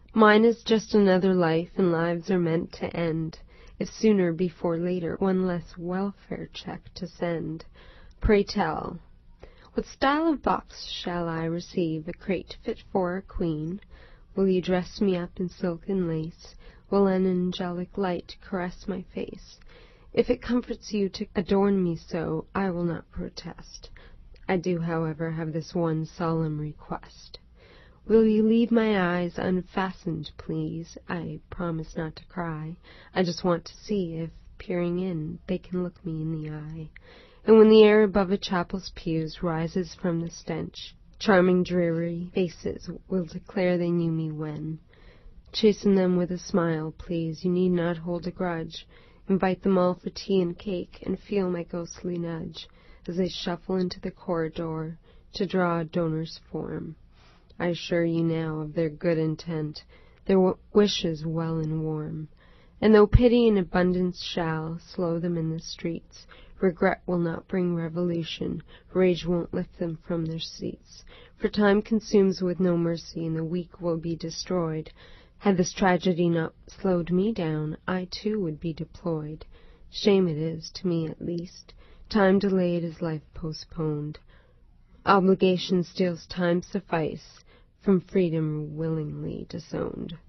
Mine is just another life, and lives are meant to end, if sooner before later one less welfare check to send. Pray tell, what style of box shall I receive? A crate fit for a queen? Will you dress me up in silk and lace? Will an angelic light caress my face? If it comforts you to adorn me so, I will not protest. I do, however, have this one solemn request. Will you leave my eyes unfastened, please? I promise not to cry. I just want to see if, peering in, they can look me in the eye. And when the air above a chapel's pews rises from the stench, charming dreary faces will declare they knew me when. Chasten them with a smile, please. You need not hold a grudge. Invite them all for tea and cake, and feel my ghostly nudge as they shuffle into the corridor to draw a donor's form. I assure you now of their good intent, their wishes well and warm. And though pity and abundance shall slow them in the streets, regret will not bring revolution, rage won't lift them from their seats. For time consumes with no mercy, and the weak will be destroyed. Had this tragedy not slowed me down, I too would be deployed. Shame it is, to me at least, time delayed is life postponed. Obligation steals time suffice, from freedom willingly disowned.